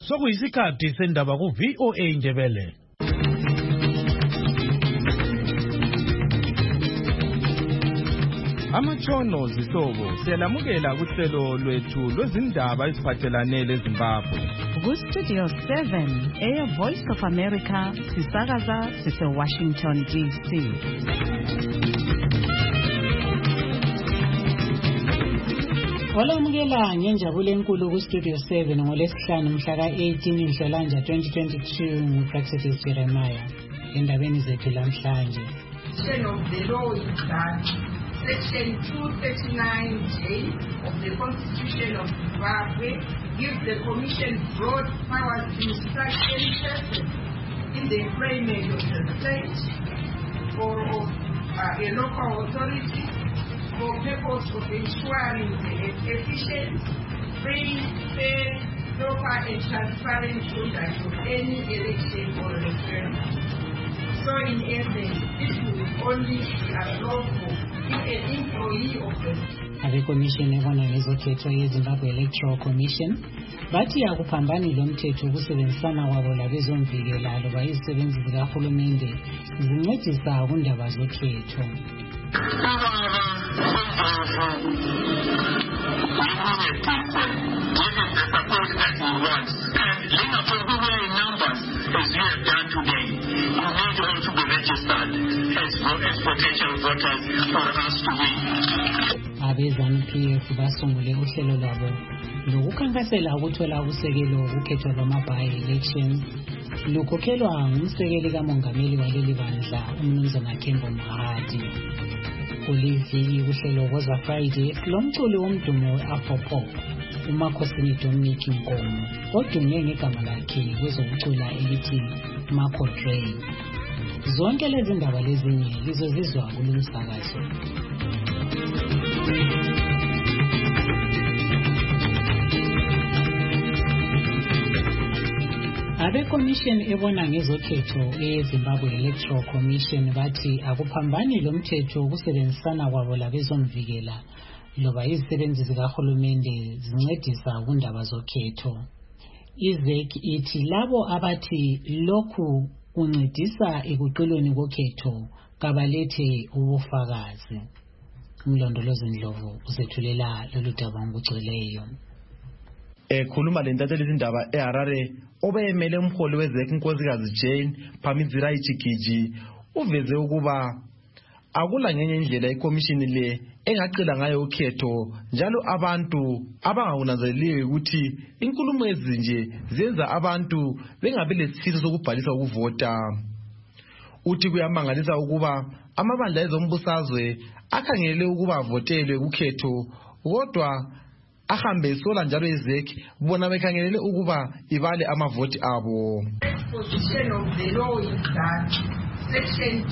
Sokuyisikhathi sendaba ku VOA Ndebele. Amatshono zihlobo siyalamukela kuhlelo lwethu lwezindaba eziphathelane leZimbabwe. Ku Studio 7 Air Voice of America sisakaza sise Washington DC. Olamukela ngenjabulo enkulu ku Studio 7 ngolesihlanu mhla ka-18 Nhlolanja 2022 nguPractice Jeremiah. Endabeni zethu lamhlanje. Section 239J of the Constitution of Zimbabwe gives the Commission broad powers to instruct any person in the employment of the state or of a local authority for purpose of ensuring the efficient, free, fair, proper and transparent conduct of any election or referendum. So in essence, this will only be lawful if an employee of the Commission ebona ngezokhetho yeZimbabwe Electoral Commission bathi akuphambani lo mthetho ukusebenzisana kwabo labezomvikela loba izisebenzi zikahulumende zincedisa kundaba zokhetho. Abezanu-PF basungule uhlelo lwabo lokukhankasela ukuthola usekelo ukhetho lwama-by-elections lukhokhelwa ngumsekeli kamongameli waleli bandla uMnumzana Kembo Mahadi. Kuliviki uhlelo Woza Friday lomculi womdumo we-Afropop uMakhosini Dominic Nkomo odume ngegama lakhe kwezokucula elithi Marco Dre. Zonke lezi ndaba lezinye lizozizwa kulomsakazo. Abe-Commission ebona ngezokhetho eZimbabwe Electoral Commission bathi akuphambani lo mthetho ukusebenzisana kwabo labezomvikela loba izisebenzi zikahulumende zincedisa kundaba zokhetho. IZEC ithi labo abathi lokhu kuncedisa ekuqilweni kokhetho kabalethe ubufakazi. Mlondolozi Ndlovu uzethulela lolu daba ngokugcweleyo. Ekhuluma lentatheli izindaba eHarare obeyemele umholi weZEC uNkosikazi Jane Phamizirayi Chikiji uveze ukuba akula ngenye indlela iCommission le engaqila ngayo ukhetho njalo abantu abangakunanzeleliyo ukuthi inkulumo ezinje zenza abantu bengabe lesifiso sokubhalisa ukuvota. Uthi kuyamangalisa ukuba amabandla ezombusazwe akhangelele ukuba avotelwe ukhetho kodwa ahambe sola njalo iZEC bona bekhangelele ukuba ibale amavoti abo. Position of the law is that Section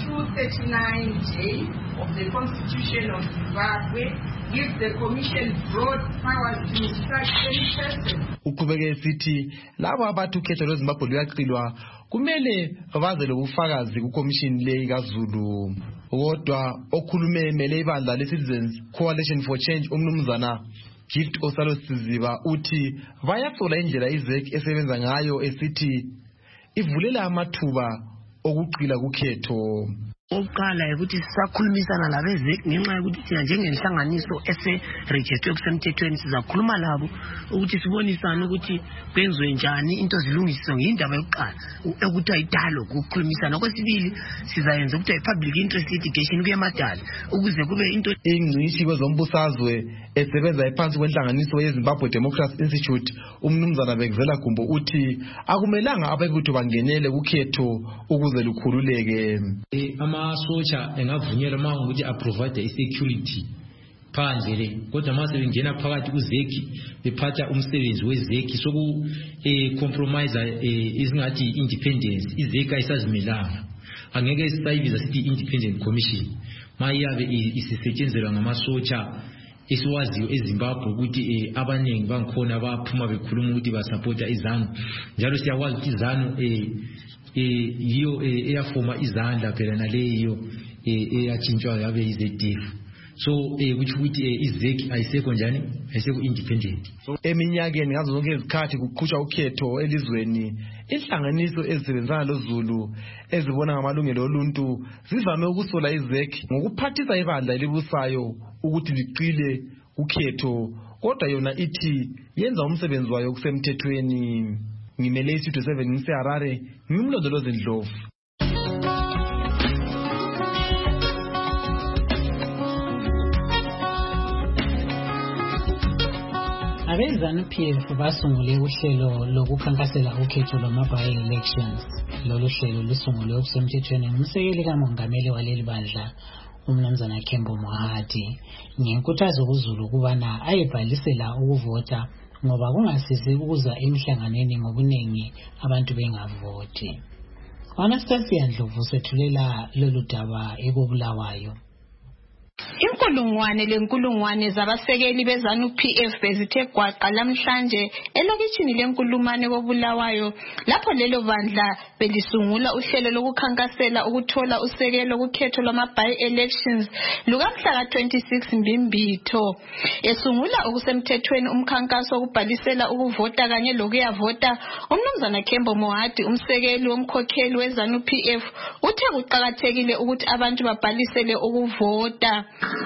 239J of the Constitution of Zimbabwe gives the Commission broad powers to instruct any person. Uqhubeke sithi labo abathi ukhetho lweZimbabwe luyaqilwa kumele bazele ubufakazi kuCommission le kaZulu. Kodwa okhulume emele ibandla leCitizens Coalition for Change uMnumzana Gift Osalo Siziba uthi bayasola indlela iZEC esebenza ngayo esithi ivulela amathuba okuqila kukhetho. Oqala ukuthi sisakhulumisana labeZEC ngenxa yokuthi thina njengenhlanganiso ese-registered kusemthethweni sizakhuluma labo ukuthi sibonisane ukuthi kwenziwe njani into zilungiswe ngindaba yokuqala ukuthi ayidalo ukukhulumisana. Okwesibili sizayenza ukuthi public interest litigation kuyemadala ukuze kube into ingcitshi kwezombusazwe esebenza ephansi kwenhlanganiso yeZimbabwe Democracy Institute uMnumzana Bekezela Gumbo uthi akumelanga abebutho bangenele ukhetho ukuze lukhululeke. Amasotsha engavunyelwa manje ukuthi aprovide isecurity phandle kodwa mase bengena phakathi kuZEC bephatha umsebenzi weZEC soku compromise izingathi independence iZEC ayisazimelanga angeke sisayibiza sithi independent commission mayabe isisetshenzelwa ngamasotsha esiwaziyo eZimbabwe ukuthi abaningi bangikhona baphuma bekhuluma ukuthi basupporta iZANU njalo siyakwazi ukuthi iZANU yiyo eyafoma izandla phela naleyo eyatshintshwa yabe iZDF so which izeki ayisekho njani ayisekho independent. Eminyakeni ngazo zonke izikhathi kuqhutshwa ukhetho elizweni, inhlanganiso ezisebenzana loZulu ezibona ngamalungelo oluntu zivame ukusola izeki ngokuphathisa ibandla elibusayo ukuthi liqile ukhetho, kodwa yona ithi yenza umsebenzi wayo kusemthethweni. Ngimele iStudio 7 ngiseHarare, ngimlondolozi Ndlovu. Abezanu-PF basungule uhlelo lokukhankasela ukhetho lwama-by-elections. Lolu hlelo lusungulwe kusemthethweni ngumsekeli kamongameli waleli bandla, uMnumzana Kembo Mohadi, ngenkuthazo kuZulu ukubana ayebhalisela ukuvota ngoba kungasizi ukuza emhlanganweni ngobuningi abantu bengavoti. Anastasia Ndlovu sethulela lolu daba ekobulawayo. Inkulungwane zabasekeli bezanu-PF bezithe gwaqa lamhlanje elokitshini lenkulumane kobulawayo lapho lelo bandla belisungula uhlelo lokukhankasela ukuthola usekelo kukhetho lwama-by-elections lukamhla ka-26 Mbimbitho. Esungula okusemthethweni umkhankaso wokubhalisela ukuvota kanye lokuyavota, uMnumzana Kembo Mohadi, umsekeli womkhokheli wezanu-PF, uthe kuqakathekile ukuthi abantu babhalisele ukuvota.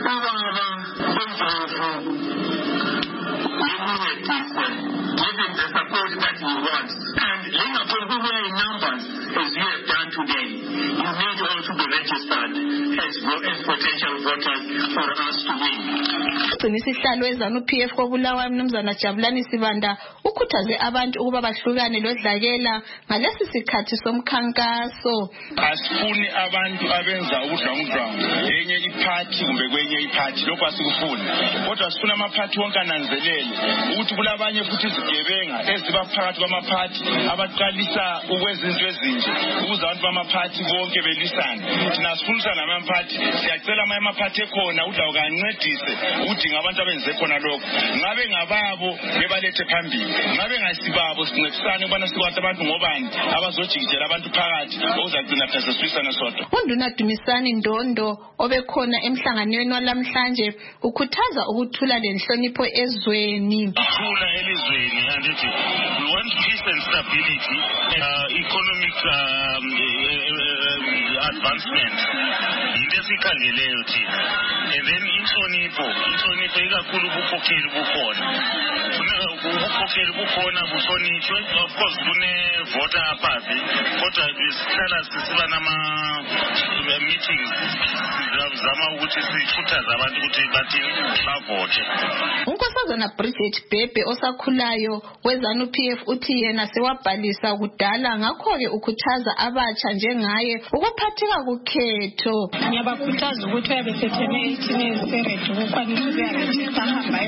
Isihlalo wezanu-PF kobulawayo uMnumzana Jabulani Sibanda ukhuthaze abantu ukuba bahlukane lodlakela ngalesi sikhathi somkhankaso. Asifuni abantu abenza ubudlwangudlwangu enye iphathi kumbe kwenye iphathi, lokho asikufuni. Kodwa sifuna amaphathi wonke ananzelele ukuthi kulabanye futhi izigebenga eziba phakathi kwamaphathi abaqalisa ukwezinto ezinje ukuze abantu bamaphathi bonke belisane. Thina sifunisa namaphathi, siyacela amaphathi ekhona udla ukancedise ukuthi ngabantu abenze khona lokho. Ngabe ngababo bebalethe phambili, ngabe ngasibabo sincedisane ukubana sikwazi abantu ngobani abazojikijela abantu phakathi okuzagcina phela siswisana sodwa. UNduna Dumisani Ndondo obekhona emhlanganweni walamhlanje ukhuthaza ukuthula lenhlonipho ezweni. Ukuthula elizweni andithi we want peace and stability, economic advancement. Into esikhangeleyo thina. And then inhlonipho ikakhulu ubukhokheli bukhona. Ubukhokheli bukhona buhlonitshwe. Of course kune-voter party, kodwa sihlala sisiba nama-meetings sizama ukuthi sikhuthaze abantu ukuthi bathi bavote. uNkosazana Bridget Bhebhe osakhulayo wezanu-PF uthi yena sewabhalisa kudala, ngakho-ke ukhuthaza abatsha njengaye ukuphatheka kukhetho. Ngiyabakhuthaza ukuthi uyabesethene 18 years ukukwanisa ukuyarejista ahamba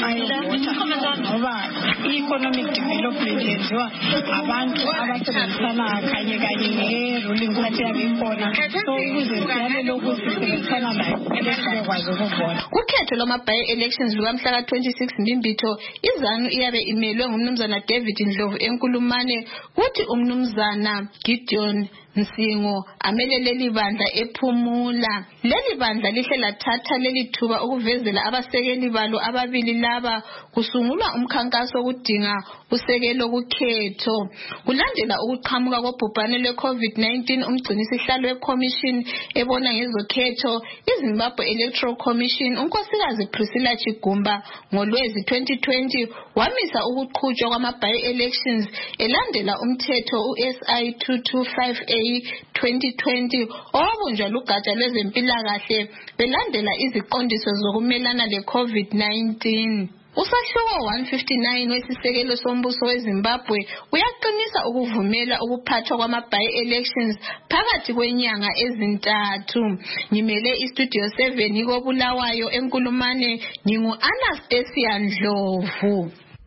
ayovota ngoba i-economic development yenziwa abantu abasebenzisana kanye ne-ruling party yabe ikhona, so ukuze siyalele ukuthi sisebenzisana nayo kumele sibekwazi ukuvota. Kukhetho lwama-by-elections lukamhla ka-26 Mbimbitho, izanu iyabe imelwe ngumnumzana David Ndlovu enkulumane, kuthi umnumzana Gideon Nsingo amele leli bandla ephumula. Leli bandla lihle lathatha leli thuba ukuvezela abasekeli balo ababili laba kusungulwa umkhankaso wokudinga usekelo kukhetho. Kulandela ukuqhamuka kobhubhane lwe-COVID-19, umgcinisihlalo weCommission ebona ngezokhetho iZimbabwe Electoral Commission, unkosikazi Priscilla Chigumba, ngoLwezi 2020 wamisa ukuqhutshwa kwama-by-elections elandela umthetho uSI 225A 2020 owabunjwa lugatsha lwezempilakahle belandela iziqondiso zokumelana le-COVID-19. Usahluko 159 wesisekelo sombuso weZimbabwe uyaqinisa ukuvumela ukuphathwa kwama-by-elections phakathi kwenyanga ezintathu. Ngimele iStudio 7 ikobulawayo enkulumane, ngingu-Anastasia Ndlovu.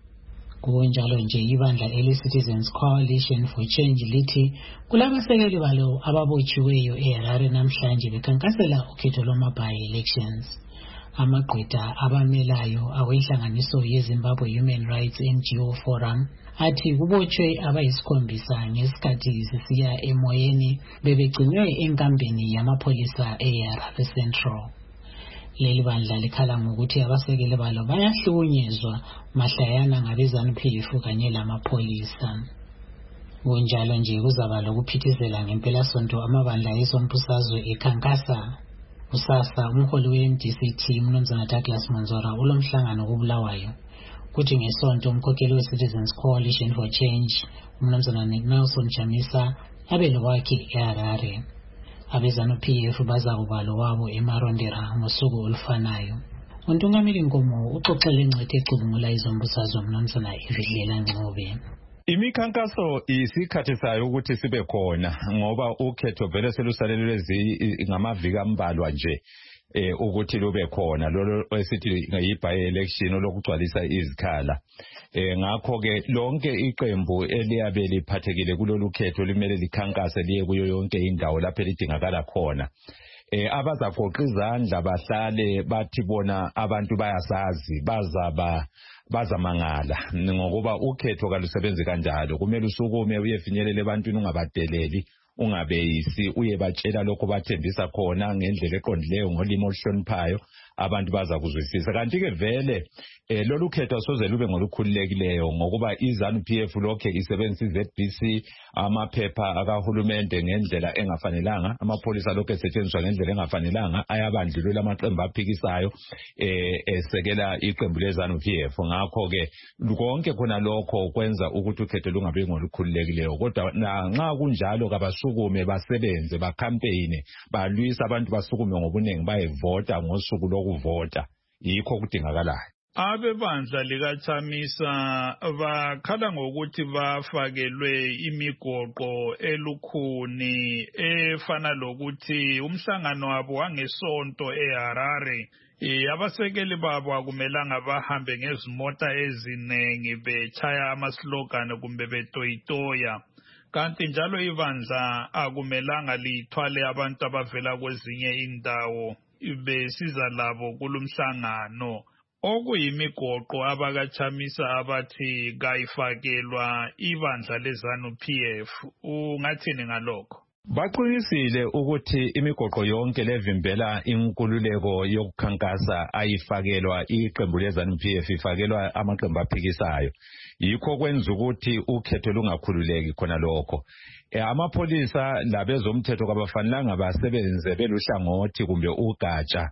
Kunjalo nje ibandla eli-Citizens Coalition for Change lithi kulabasekeli balo ababotshiweyo eHarare namhlanje bekhankasela ukhetho lwama-by-elections. Amagqwetha abamelayo awenhlanganiso yeZimbabwe Human Rights NGO Forum athi kubotshwe abayisikhombisa ngesikhathi sisiya emoyeni bebegcinwe enkambeni yamapholisa eHarare Central. Leli bandla likhala ngokuthi abasekeli balo bayahlukunyezwa mahlayana ngabezanu-PF kanye lamapholisa. Kunjalo nje kuzaba lokuphithizela ngempelasonto amabandla ezombusazwe ekhankasa. Kusasa umholi we-MDC Mnumzana Douglas Monzora ulomhlangano kuBulawayo. Kuthi ngesonto umkhokheli we-Citizens Coalition for Change Mnumzana Nelson Chamisa abelo wakhe eHarare. Abezanu-PF bazakuba lowabo eMarondera ngosuku olufanayo. Untungameli Nkomo uxoxele ingcithe ecubungula izombusazwe Mnumzana Evidlela Ncube. Imikhankaso isikhathi sayo ukuthi sibe khona ngoba ukhetho vele selusalelwe ngamaviki ambalwa nje ukuthi lube khona lolo esithi yi-by election lokugcwalisa izikhala. Ngakho ke lonke iqembu eliyabe liphathekile kulolu khetho limele likhankase liye kuyo yonke indawo lapho lidingakala khona. Abazagoqa izandla bahlale bathi bona abantu bayasazi bazamangala ngokuba ukhetho kalusebenzi kanjalo. Kumele usukume uyefinyelela ebantwini ungabadeleli ungabeyisi uyebatshela lokho bathembisa khona ngendlela eqondileyo ngolimo oluhloniphayo abantu baza kuzwisisa. Kanti ke vele lolu khetho soze lube ngolukhululekileyo ngokuba izanu-PF lokhe isebenzisa iZBC amaphepha akahulumende ngendlela engafanelanga, amapholisa lokho esetshenziswa ngendlela engafanelanga, ayabandlulula amaqembu aphikisayo esekela iqembu lezanu-PF. Ngakho ke konke khona lokho kwenza ukuthi ukhetho lungabe ngolukhululekileyo. Kodwa nxa kunjalo kabasukume basebenze bakampeyine balwisa abantu basukume ngobuningi bayevota ngosuku lokuvota. Yikho kudingakalayo. Abebandla likaChamisa bakhala ngokuthi bafakelwe imigoqo elukhuni efana lokuthi umhlangano wabo wangesonto eHarare abasekeli babo akumelanga bahambe ngezimota ezinengi betshaya amaslogani kumbe betoyitoya. Kanti njalo ibandla akumelanga lithwale abantu abavela kwezinye indawo besiza labo kulumhlangano. Okuyimigoqo abakaChamisa abathi kayifakelwa ibandla lezanu-PF. Ungathini ngalokho? Baqinisile ukuthi imigoqo yonke levimbela inkululeko yokukhankasa ayifakelwa iqembu lezanu-PF ifakelwa amaqembu aphikisayo. Yikho kwenza ukuthi ukhetho lungakhululeki khona lokho. Amapholisa labezomthetho kabafanelanga basebenze beluhlangothi kumbe ugatsha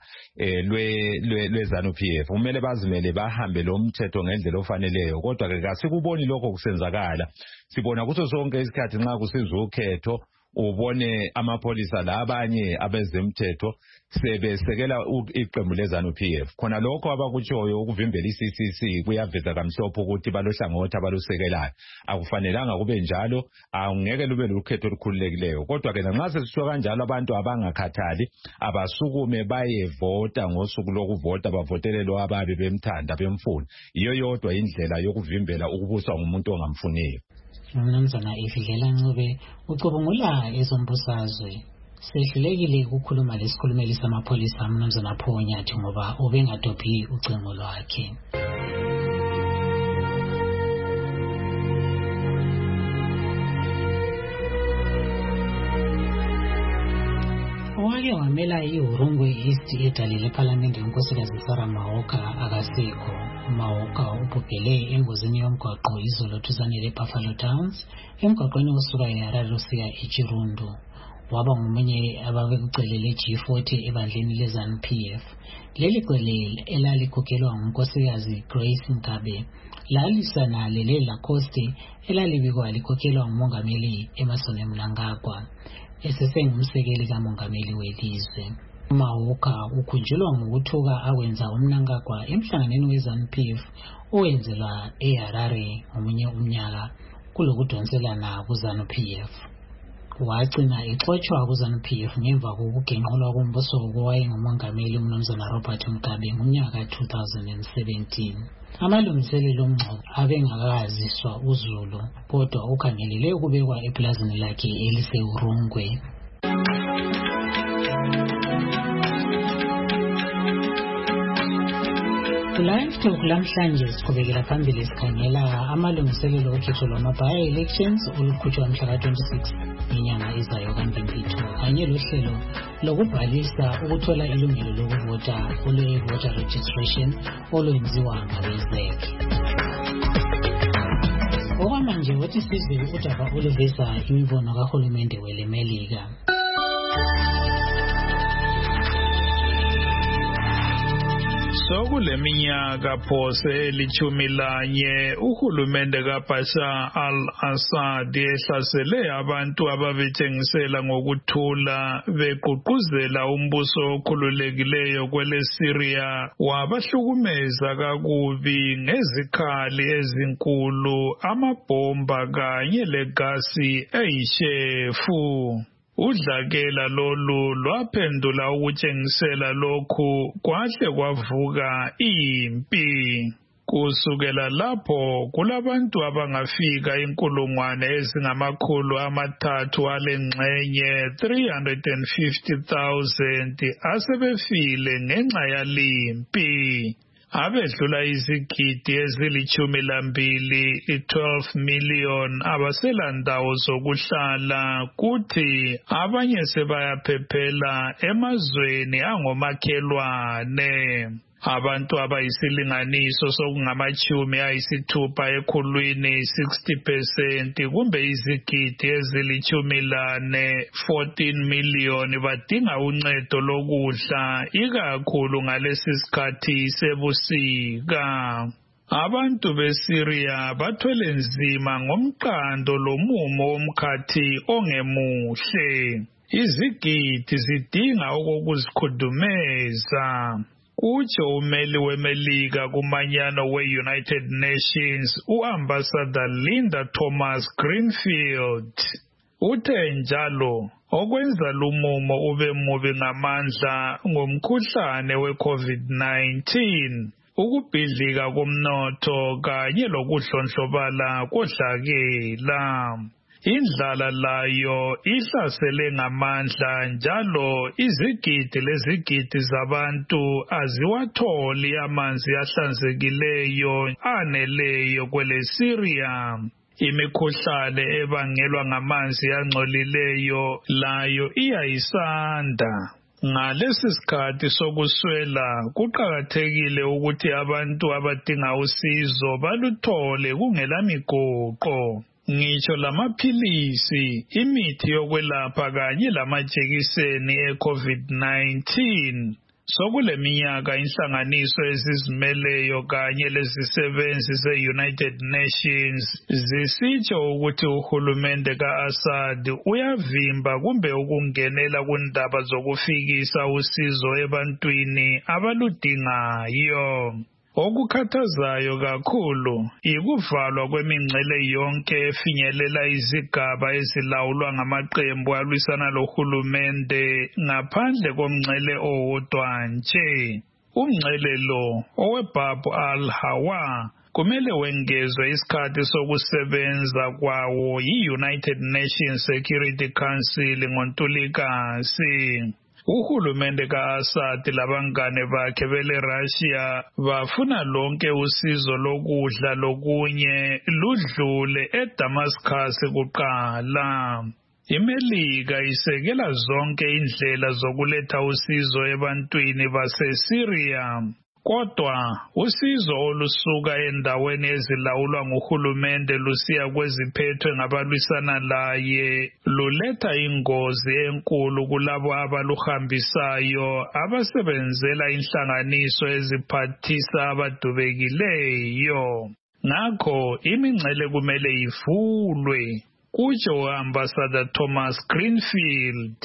lwezanu-PF. Kumele bazimele bahambe lo mthetho ngendlela ofaneleyo. Kodwa ke kasikuboni lokho kusenzakala. Sibona kuso sonke isikhathi nxa kusiza ukhetho ubone amapholisa labanye abezemthetho sebesekela iqembu lezanu-PF. Khona lokho abakutshoyo ukuvimbela iCCC kuyaveza kamhlophe ukuthi balohlangothi abalusekelayo. Akufanelanga kube njalo, angeke lube lukhetho olukhululekileyo. Kodwa ke nxa sesisho kanjalo abantu abangakhathali abasukume bayevota ngosuku lokuvota bavotele lo ababe bemthanda bemfuna. Iyo yodwa indlela yokuvimbela ukubuswa ngumuntu ongamfuniyo. Mnumzana Evidlela Ncube ucubungula ezombusazwe. Sehlulekile ukukhuluma lesikhulumeli samapholisa Mnumzana Phonyathi ngoba ubengadophi ucingo lwakhe. Owake wamela iHurungwe East edale lePhalamende unkosikazi Sarah Mahoka akasekho. Mahoka ubhubhele engozini yomgwaqo izolo duzane leBuffalo Downs emgwaqweni osuka eHarare usiya eChirundu. Waba ngomunye ababekucele leG40 ebandleni lezanu-PF. Leli cele elalikhokhelwa ngunkosikazi Grace Mgabe lalisana lele Lacoste elalibikwa likhokhelwa ngumongameli Emmerson Mnangagwa esesengumsekeli kamongameli welizwe. Mahoka ukhunjulwa ngokuthuka awenza uMnangagwa emhlanganweni wezanu-PF owenzelwa eHarare ngomunye umnyaka kulokudonselana kuzanu-PF. Wagcina exotshwa kuzanu-PF ngemva kokugenqulwa kombuso wowayengumongameli Mnumzana Robert Mugabe ngomnyaka 2017. Amalungiselelo omngcwabo abengakaziswa uZulu kodwa ukhangelele ukubekwa eplazini lakhe eliseHurungwe. Live Talk lamhlanje siqhubekela phambili sikhangela amalungiselelo okhetho lwama-by-elections oluqhutshwa mhla ka-26 inyanga ezayo kaMpimpithi kanye lohlelo lokubhalisa ukuthola ilungelo lokuvota olwe-voter registration olwenziwa ngabe-ZEC. Okwamanje wathi sizwe udaba oluveza imibono kahulumende welemelika. Sokuleminyaka phose eli-11 uhulumende kaBashar al-Assad ehlasele abantu ababethengisela ngokuthula begqugquzela umbuso okhululekileyo kwele-Syria wabahlukumeza kakubi ngezikhali ezinkulu, amabhomba kanye legasi eyishefu. Udlakela lolu lwaphendula ukutshengisela lokhu kwahle kwavuka impi. Kusukela lapho kulabantu abangafika 350,000 alengxenye 350,000 asebefile ngenxa yalimpi. Abedlula izigidi ezili-12 million abaselandawo zokuhlala, kuthi abanye sebayaphephela emazweni angomakhelwane. Abantu abayisilinganiso sokungama-60 ekhulwini 60% kumbe izigidi ezili-14 million badinga uncedo lokudla ikakhulu ngalesi sikhathi sebusika. Abantu beSyria bathwele nzima ngomqando lomumo womkhathi ongemuhle. Izigidi zidinga okokuzikhudumeza. Kutsho umeli wemelika kumanyano we-United Nations u-Ambassador Linda Thomas-Greenfield. Uthe njalo okwenza lumumo ube mubi ngamandla ngomkhuhlane we-COVID-19, ukubhidlika komnotho kanye lokudlondlobala kodlakela. Indlala layo ihlasele ngamandla njalo izigidi lezigidi zabantu aziwatholi amanzi ahlanzekileyo aneleyo kwele-Syria. Imikhuhlane ebangelwa ngamanzi angcolileyo layo iyayisanda. Ngalesi sikhathi sokuswela kuqakathekile ukuthi abantu abadinga usizo baluthole kungela migoqo. Ngitsho lamaphilisi, imithi yokwelapha kanye lamajekiseni e-COVID-19. Sokuleminyaka inhlanganiso ezizimeleyo kanye lezisebenzi ze-United Nations zisitsho ukuthi uhulumende ka-Assad uyavimba kumbe ukungenela kundaba zokufikisa usizo ebantwini abaludingayo. Okukhathazayo kakhulu ikuvalwa kwemingcele yonke efinyelela izigaba ezilawulwa ngamaqembu alwisana lohulumende ngaphandle komngcele owodwa nje. Umngcele lo oweBab al-Hawa kumele wengezwe isikhathi sokusebenza kwawo yi-United Nations Security Council ngoNtulikazi. Uhulumende ka-Assad labangane bakhe bele-Russia bafuna lonke usizo lokudla lokunye ludlule eDamascus kuqala. IMelika isekela zonke indlela zokuletha usizo ebantwini baseSyria. Kodwa usizo olusuka endaweni ezilawulwa nguhulumende lusiya kweziphethwe ngabalwisana laye luletha ingozi enkulu kulabo abaluhambisayo abasebenzela inhlanganiso eziphathisa abadubekileyo. Ngakho imingcele kumele ivulwe, kutsho Ambassador Thomas-Greenfield.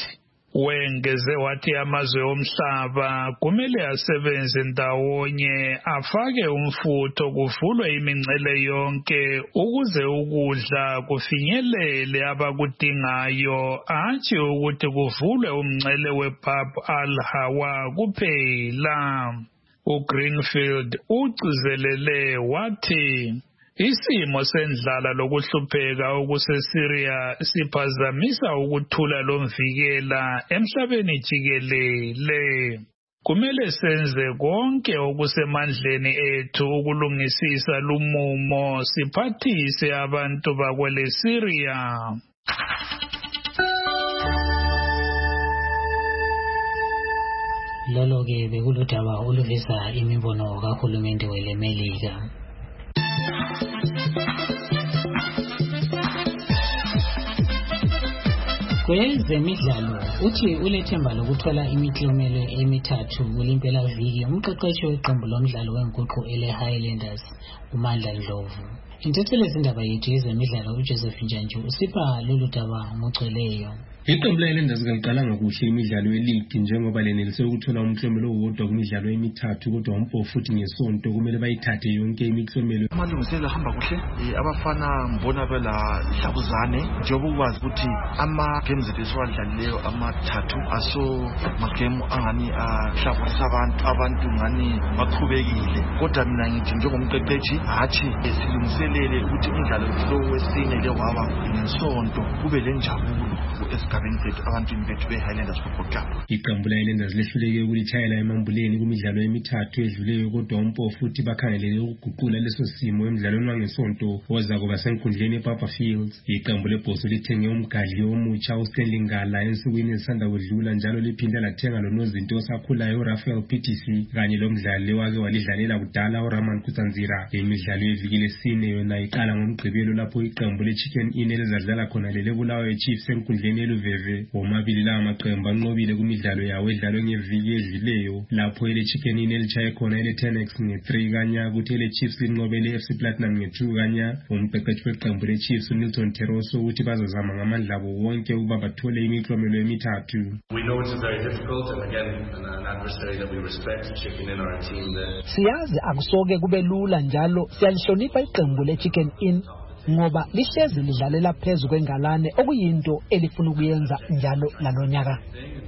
Wengeze wathi amazwe omhlaba kumele asebenze ndawonye afake umfutho kuvulwe imingcele yonke ukuze ukudla kufinyelele abakudingayo, hatshi ukuthi kuvulwe umngcele weBab al-Hawa kuphela. uGreenfield ugcizelele wathi isimo sendlala lokuhlupheka okuseSyria siphazamisa ukuthula lomvikela emhlabeni jikelele. Kumele senze konke okusemandleni ethu ukulungisisa lumumo siphathise abantu bakwele Syria. Lolo-ke bekuludaba oluveza imibono kahulumende welemelika. Kwezemidlalo uthi ulethemba lokuthola imiklomelo emithathu kulimpelaviki umqeqeshi weqembu lomdlalo wenguqu ele-Highlanders uMandla Ndlovu. Intatheli yezindaba yethu yezemidlalo uJoseph Njanju usipha lolu daba ngocweleyo. Iqembu le-Highlanders kaliqalanga kuhle imidlalo ye-league njengoba lenelise ukuthola umklomelo owodwa kumidlalo emithathu kodwa umpofu futhi ngesonto kumele bayithathe yonke imiklomelo. Amalungiselelo ahamba kuhle, abafana mbona bela hlabuzane njengoba ukwazi ukuthi ama-games esiwadlalileyo amathathu aso magemu angani ahlabulisa abantu ngani baqhubekile, kodwa mina ngithi njengomqeqeshi hathi silungiselele ukuthi umdlalo lo wesine lewaba ngesonto kube lenjabulo esigabeni sethu abantwini bethu be-Highlanders Football Club. Iqembu le-Highlanders lehluleke ukulitshayela emambuleni kumidlalo emithathu edluleyo kodwa umpofu futhi bakhangelele ukuguqula leso simo emidlalweni wangesonto oza kuba senkundleni ePapa Fields. Iqembu lebhoso lithenge umgadli omutsha uStanley Ngala ensukwini ezisanda kudlula njalo liphinde lathenga lonozinto osakhulayo uRafael PTC kanye lomdlali wake walidlalela kudala uRaman Kutsanzira. Imidlalo yeviki lesine yona iqala ngomgqibelo lapho iqembu le-Chicken Inn elizadlala khona leleBulawayo Chiefs enkundleni eluveve. Womabili lawa maqembu anqobile kumidlalo yawo edlalwe ngeviki edluleyo lapho ele-Chicken Inn elitshaye khona ele-Tenex nge-3 kanya kuthi ele-Chiefs linqobe le-FC Platinum nge-2 kanya. Umqeqeshi weqembu le-Chiefs uNilton Teroso uthi bazazama ngamandla abo wonke ukuba bathole imiklomelo emithathu. We know it's very difficult and again an adversary that we respect, Chicken Inn, our team there. Siyazi akusoke kube lula njalo siyalihlonipha iqembu le-Chicken Inn ngoba lihlezi lidlalela phezu kwengalane okuyinto elifuna ukuyenza njalo lalonyaka.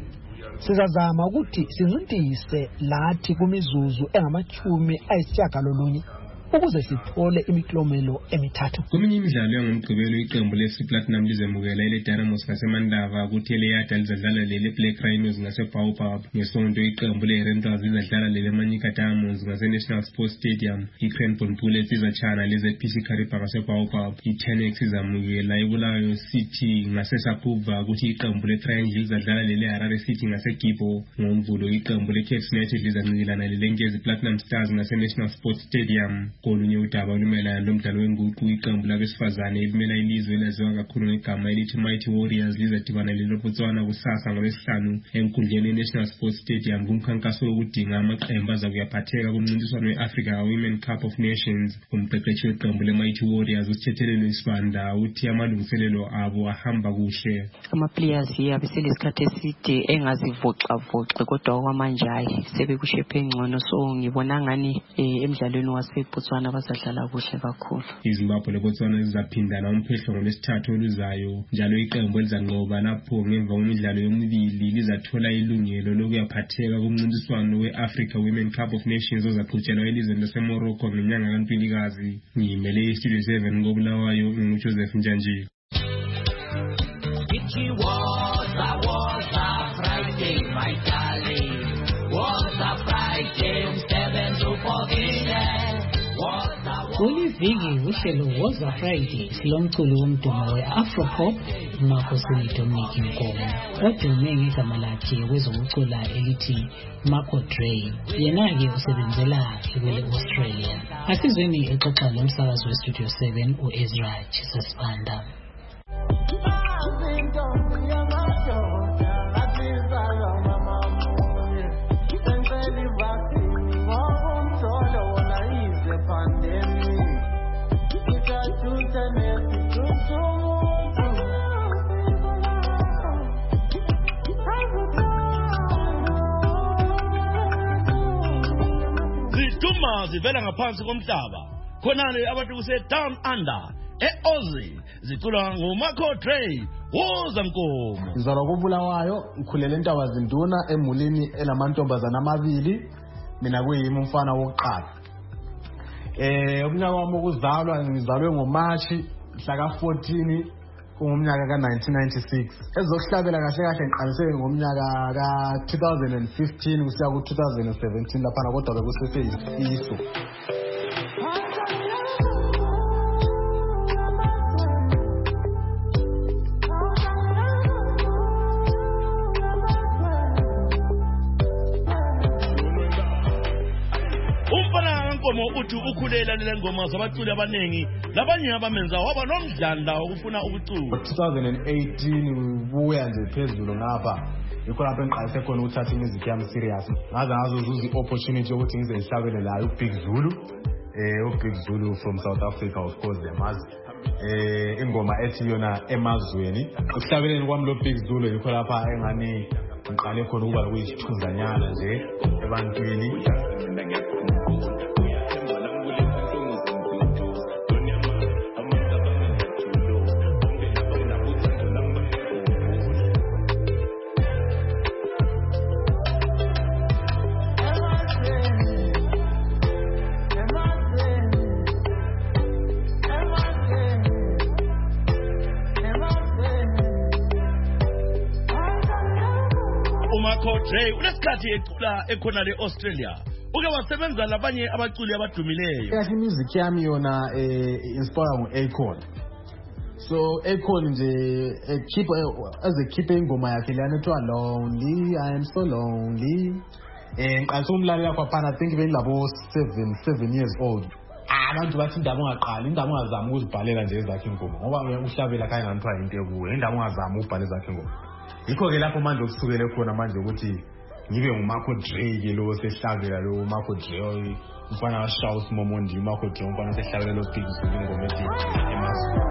Sizazama ukuthi sizintise lathi kumizuzu engama-90 ukuze sithole imiklomelo emithathu. Kweminye imidlalo yangomgqibelo iqembu le-FC Platinum lizemukela ele-Dynamos ngaseMandava kuthi ele-Yada lizadlala lele-Black Rhinos ngase-Baobab. Ngesonto iqembu le-Rentals lizadlala lele-Manyika Diamonds ngase-National Sports Stadium. I-Cranbourne Bullets izatshana le-ZPC Kariba ngase-Baobab. I-Tenex izamukela iBulawayo City ngase-Sakuva kuthi iqembu le-Triangle lizadlala lele-Harare City ngase-Gibo. Ngomvulo iqembu le-Caps United lizancikilana lele-Nkezi Platinum Stars ngase-National Sports Stadium. Kolunye udaba olumayelana lomdlalo wenguqu iqembu labesifazane elimela ilizwe elaziwa kakhulu ngegama elithi Mighty Warriors lizadibana leLobotswana kusasa ngoLwesihlanu enkundleni ye-National Sports Stadium kumkhankaso wokudinga amaqembu aza kuyaphatheka kumncintiswano we-Africa Women Cup of Nations. Umqeqeshi weqembu le-Mighty Warriors uSithethelelo Isibanda uthi amalungiselelo abo ahamba kuhle. Ama-players abeselesikhathi eside engazivocavoci kodwa okwamanje hayi sebekushepe engcono, so ngibona ngani emidlalweni waseBotswana bazadlala kuhle kakhulu. iZimbabwe leBotswana zizaphindana umphehlo ngolwesithathu oluzayo njalo iqembu elizanqoba lapho ngemva kwemidlalo yomibili lizathola ilungelo lokuyaphatheka kumncintiswano we-Africa Women Cup of Nations ozaqhutshelwa elizweni laseMorocco ngenyanga kaNtulikazi. Ngiyimele iStudio 7 koBulawayo nguJoseph Njanji. Kuliviki uhlelo Woza Friday silomculo womdumo we-Afropop uMakhosi Dominic Nkomo odume ngegama lakhe kwezokucula elithi Marco Dre. Yena-ke usebenzela kwele-Australia. Asizweni exoxa lomsakazi weStudio 7 u-Ezra Chisasibanda. Ziduma zivela ngaphansi komhlaba khonale abantu kuse Down Under e-Aussie ziculwa nguMarco Dre. Woza Nkomo. Ngizalwa koBulawayo, ngikhulele eNtabazinduna emulini elamantombazana amabili, mina kuyimi umfana wokuqala. Umnyaka wami wokuzalwa ngizalwe ngoMashi mhla ka-14 ngomnyaka ka-1996 ezokuhlabela kahle kahle ngiqalise ngomnyaka ka-2015 kusiya ku-2017 laphana kodwa bekuseseyisiso. Uthi ukhulela le ngoma zabaculi abanengi labanye abamenza waba nomdlandla ukufuna ubuculi. 2018 ubuya nje phezulu ngapha yikho lapho engiqalise khona ukuthatha music yami serious ngaze ngazozuza i-opportunity yokuthi ngizeyihlabele layo uBig Zulu uBig Zulu from South Africa of course yamazi ingoma ethi yona emazweni ukuhlabeleni kwami lo Big Zulu yikho lapha engani ngiqale khona ukuba kuyisithunzanyana nje ebantwini. Dre unesikhathi ecula ekhona le-Australia uke wasebenza labanye abaculi abadumileyo. Kahle music yami yona inspire ngu-Akon. So Akon nje ekhiphe ingoma yakhe lana ethiwa Lonely, I am so lonely. Ngiqalise umlalela kwaphana I think benilabo 7 years old. Abantu bathi indaba ungaqali, indaba ungazama ukuzibhalela nje ezakhe ingoma ngoba uhlabela kanye nganthiwa into ekuwe. Indaba ungazama ukubhala ezakhe ingoma. Yikho-ke lapho manje okusukele khona manje ukuthi ngibe nguMarco Dre lo sehlabela lo Marco Dre umfana waShaus Momondi uMarco Dre umfana sehlabela lo Big Zulu ingoma ethi emazweni.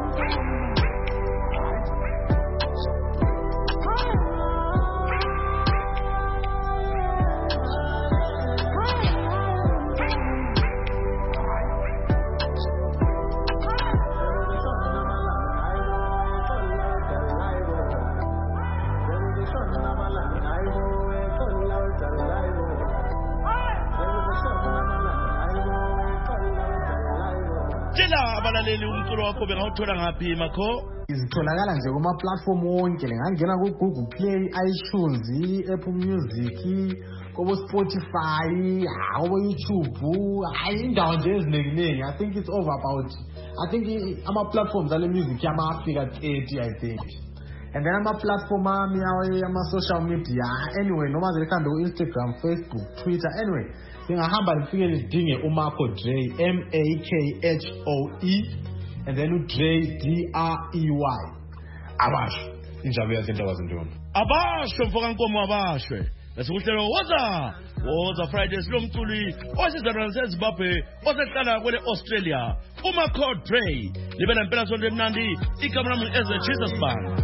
Abalaleli umculo wakho bengawuthola ngaphi Makho? Izitholakala nje kuma platform wonke ngangena ku Google Play, iTunes, Apple Music, kobo Spotify, kobo YouTube, indawo nje eziningi. I think it's over about ama platforms ale music yama afika 30 I think. And then ama platform ama social media anyway noma zikhanda ku Instagram, Facebook, Twitter anyway. Ngahamba ngifike ngidinge uMarco Dre MAKHOE and then uDre DREY abasho injabu yazinto zindoni abasho mfokankomo abashwe lesikuhlelo woza Fridays lo mculi osizana naseZimbabwe osehlala kwele Australia uMarco Dre libe nempela sonto emnandi igama lami Eze Jesus Band.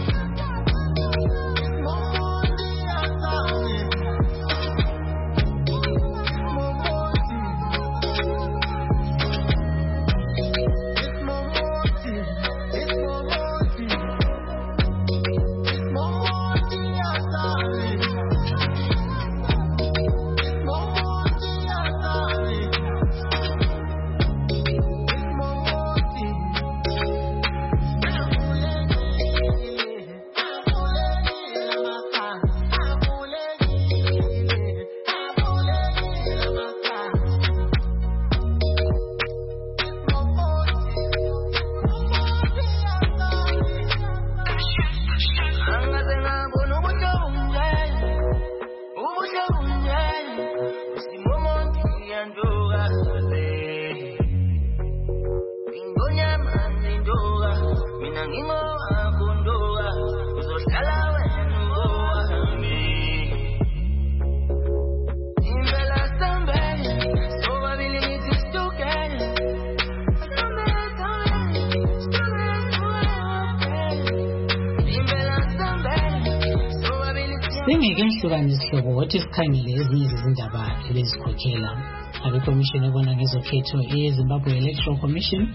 Singeke nhlukanise isihlobo wathi sikhangele ezinye izindaba ebezikhokhela abekomishini ebona ngezokhetho eZimbabwe Electoral Commission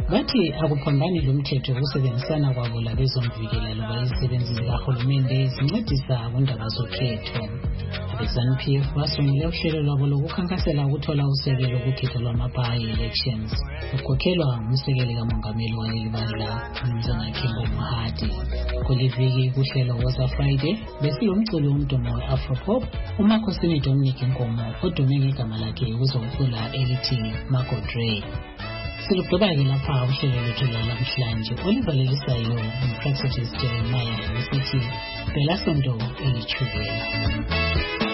bathi akuphambani lo mthetho wokusebenzisana kwabo labezomvikela loba izisebenzi zikahulumende zincedisa kundaba zokhetho. Abe-ZANU-PF basungule uhlelo lwabo lokukhankasela ukuthola usekelo kukhetho lwama-by-elections lukhokhelwa ngumsekeli kamongameli waleli bandla uMnumzana Kimbali Mahadi. Kuliviki kuhlelo Woza Friday besilomculo womdumo we-Afropop uMakhosini Dominic Nkomo odume ngegama lakhe ukuzocula elithi Marco Dre. Silugqiba-ke lapha uhlelo lwethu lwanamhlanje olivalelisayo uMpraxedes Jeremiah esithi Mpelasonto elithukela.